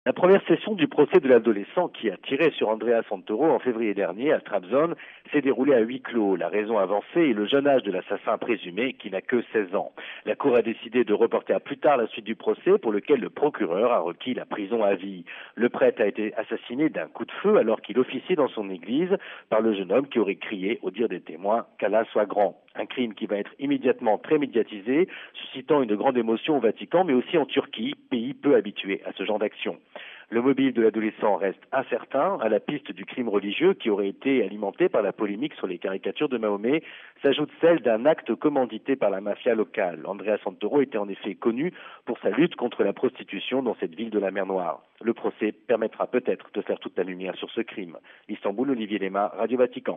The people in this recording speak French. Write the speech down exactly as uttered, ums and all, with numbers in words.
La première session du procès de l'adolescent qui a tiré sur Andrea Santoro en février dernier à Trabzon s'est déroulée à huis clos. La raison avancée est le jeune âge de l'assassin présumé qui n'a que seize ans. La Cour a décidé de reporter à plus tard la suite du procès pour lequel le procureur a requis la prison à vie. Le prêtre a été assassiné d'un coup de feu alors qu'il officiait dans son église par le jeune homme qui aurait crié, au dire des témoins, qu'Allah soit grand. Un crime qui va être immédiatement très médiatisé, suscitant une grande émotion au Vatican, mais aussi en Turquie, pays peu habitué à ce genre d'action. Le mobile de l'adolescent reste incertain. À la piste du crime religieux qui aurait été alimenté par la polémique sur les caricatures de Mahomet s'ajoute celle d'un acte commandité par la mafia locale. Andrea Santoro était en effet connu pour sa lutte contre la prostitution dans cette ville de la mer Noire. Le procès permettra peut-être de faire toute la lumière sur ce crime. Istanbul, Olivier Lema, Radio Vatican.